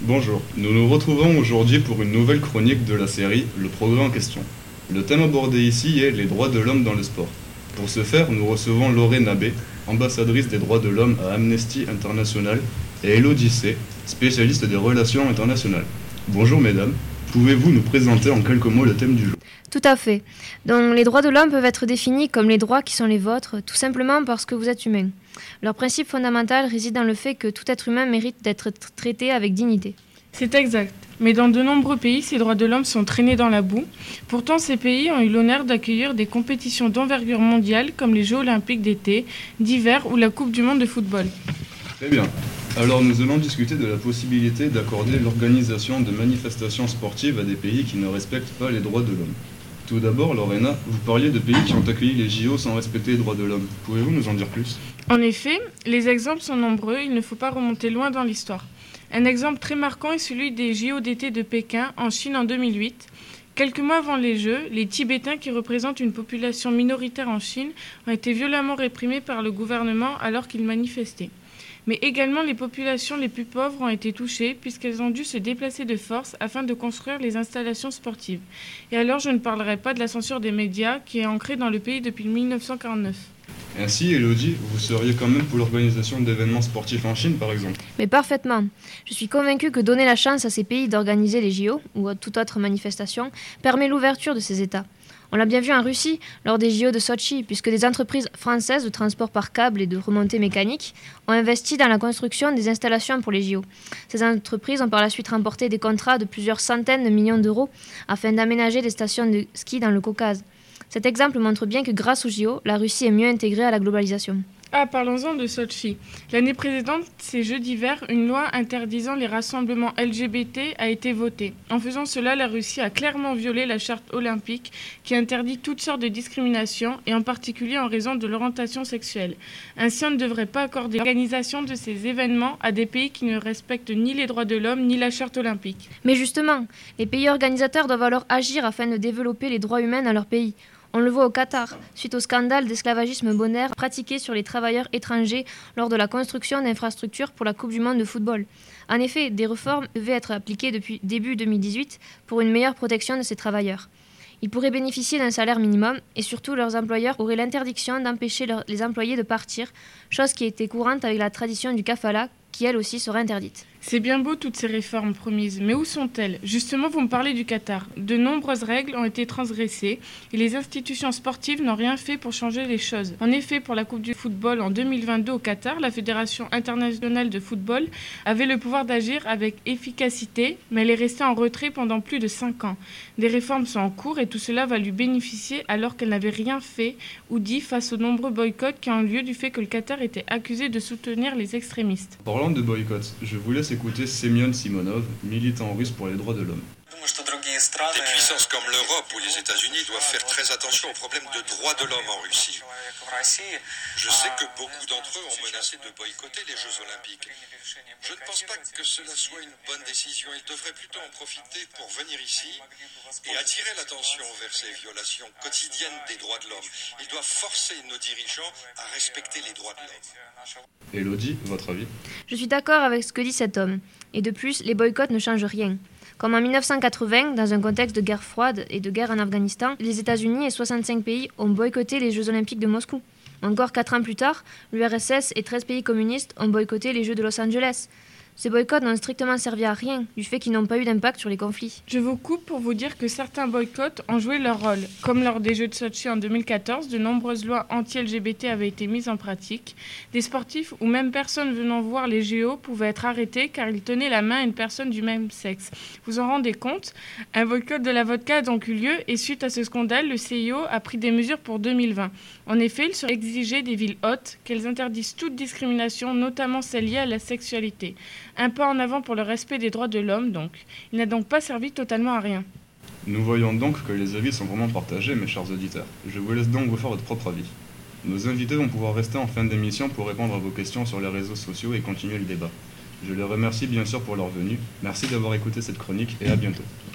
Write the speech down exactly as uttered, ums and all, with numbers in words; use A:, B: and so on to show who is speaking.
A: Bonjour, nous nous retrouvons aujourd'hui pour une nouvelle chronique de la série Le Progrès en question. Le thème abordé ici est les droits de l'homme dans le sport. Pour ce faire, nous recevons Lorraine Abbé, ambassadrice des droits de l'homme à Amnesty International, et Elodie C, spécialiste des relations internationales. Bonjour mesdames, pouvez-vous nous présenter en quelques mots le thème du jour ?
B: Tout à fait. Donc, les droits de l'homme peuvent être définis comme les droits qui sont les vôtres, tout simplement parce que vous êtes humain. Leur principe fondamental réside dans le fait que tout être humain mérite d'être traité avec dignité.
C: C'est exact. Mais dans de nombreux pays, ces droits de l'homme sont traînés dans la boue. Pourtant, ces pays ont eu l'honneur d'accueillir des compétitions d'envergure mondiale comme les Jeux olympiques d'été, d'hiver ou la Coupe du monde de football.
A: Très bien. Alors nous allons discuter de la possibilité d'accorder l'organisation de manifestations sportives à des pays qui ne respectent pas les droits de l'homme. Tout d'abord, Lorena, vous parliez de pays qui ont accueilli les J O sans respecter les droits de l'homme. Pouvez-vous nous en dire plus ?
C: En effet, les exemples sont nombreux, il ne faut pas remonter loin dans l'histoire. Un exemple très marquant est celui des J O d'été de Pékin en Chine en deux mille huit. Quelques mois avant les Jeux, les Tibétains, qui représentent une population minoritaire en Chine, ont été violemment réprimés par le gouvernement alors qu'ils manifestaient. Mais également les populations les plus pauvres ont été touchées puisqu'elles ont dû se déplacer de force afin de construire les installations sportives. Et alors je ne parlerai pas de la censure des médias qui est ancrée dans le pays depuis mille neuf cent quarante-neuf.
A: Ainsi, Elodie, vous seriez quand même pour l'organisation d'événements sportifs en Chine, par exemple ?
B: Mais parfaitement. Je suis convaincue que donner la chance à ces pays d'organiser les J O, ou à toute autre manifestation, permet l'ouverture de ces États. On l'a bien vu en Russie, lors des J O de Sotchi, puisque des entreprises françaises de transport par câble et de remontée mécanique ont investi dans la construction des installations pour les J O. Ces entreprises ont par la suite remporté des contrats de plusieurs centaines de millions d'euros afin d'aménager des stations de ski dans le Caucase. Cet exemple montre bien que grâce aux J O, la Russie est mieux intégrée à la globalisation.
C: Ah, parlons-en de Sotchi. L'année précédente, ces Jeux d'hiver, une loi interdisant les rassemblements L G B T a été votée. En faisant cela, la Russie a clairement violé la charte olympique qui interdit toutes sortes de discriminations et en particulier en raison de l'orientation sexuelle. Ainsi, on ne devrait pas accorder l'organisation de ces événements à des pays qui ne respectent ni les droits de l'homme ni la charte olympique.
B: Mais justement, les pays organisateurs doivent alors agir afin de développer les droits humains dans leur pays. On le voit au Qatar, suite au scandale d'esclavagisme bonnaire pratiqué sur les travailleurs étrangers lors de la construction d'infrastructures pour la Coupe du monde de football. En effet, des réformes devaient être appliquées depuis début deux mille dix-huit pour une meilleure protection de ces travailleurs. Ils pourraient bénéficier d'un salaire minimum et surtout leurs employeurs auraient l'interdiction d'empêcher leur, les employés de partir, chose qui était courante avec la tradition du kafala, qui elle aussi serait interdite.
C: C'est bien beau toutes ces réformes promises, mais où sont-elles ? Justement, vous me parlez du Qatar. De nombreuses règles ont été transgressées et les institutions sportives n'ont rien fait pour changer les choses. En effet, pour la Coupe du football en deux mille vingt-deux au Qatar, la Fédération internationale de football avait le pouvoir d'agir avec efficacité, mais elle est restée en retrait pendant plus de cinq ans. Des réformes sont en cours et tout cela va lui bénéficier alors qu'elle n'avait rien fait ou dit face aux nombreux boycotts qui ont lieu du fait que le Qatar était accusé de soutenir les extrémistes.
A: Parlant de boycott, je vous laisse écouter Semyon Simonov, militant russe pour les droits de l'homme.
D: Des puissances comme l'Europe ou les États-Unis doivent faire très attention aux problèmes de droits de l'homme en Russie. Je sais que beaucoup d'entre eux ont menacé de boycotter les Jeux Olympiques. Je ne pense pas que cela soit une bonne décision. Ils devraient plutôt en profiter pour venir ici et attirer l'attention vers ces violations quotidiennes des droits de l'homme. Ils doivent forcer nos dirigeants à respecter les droits de l'homme.
A: Elodie, votre avis ?
B: Je suis d'accord avec ce que dit cet homme. Et de plus, les boycotts ne changent rien. Comme en mille neuf cent quatre-vingts, dans un contexte de guerre froide et de guerre en Afghanistan, les États-Unis et soixante-cinq pays ont boycotté les Jeux olympiques de Moscou. Encore quatre ans plus tard, l'U R S S et treize pays communistes ont boycotté les Jeux de Los Angeles. Ces boycotts n'ont strictement servi à rien, du fait qu'ils n'ont pas eu d'impact sur les conflits.
C: Je vous coupe pour vous dire que certains boycotts ont joué leur rôle. Comme lors des Jeux de Sotchi en deux mille quatorze, de nombreuses lois anti-L G B T avaient été mises en pratique. Des sportifs ou même personnes venant voir les J O pouvaient être arrêtés car ils tenaient la main à une personne du même sexe. Vous en rendez compte ? Un boycott de la vodka a donc eu lieu et suite à ce scandale, le C I O a pris des mesures pour deux mille vingt. En effet, il serait exigé des villes hôtes qu'elles interdisent toute discrimination, notamment celle liée à la sexualité. Un pas en avant pour le respect des droits de l'homme, donc. Il n'a donc pas servi totalement à rien.
A: Nous voyons donc que les avis sont vraiment partagés, mes chers auditeurs. Je vous laisse donc vous faire votre propre avis. Nos invités vont pouvoir rester en fin d'émission pour répondre à vos questions sur les réseaux sociaux et continuer le débat. Je les remercie bien sûr pour leur venue. Merci d'avoir écouté cette chronique et à bientôt.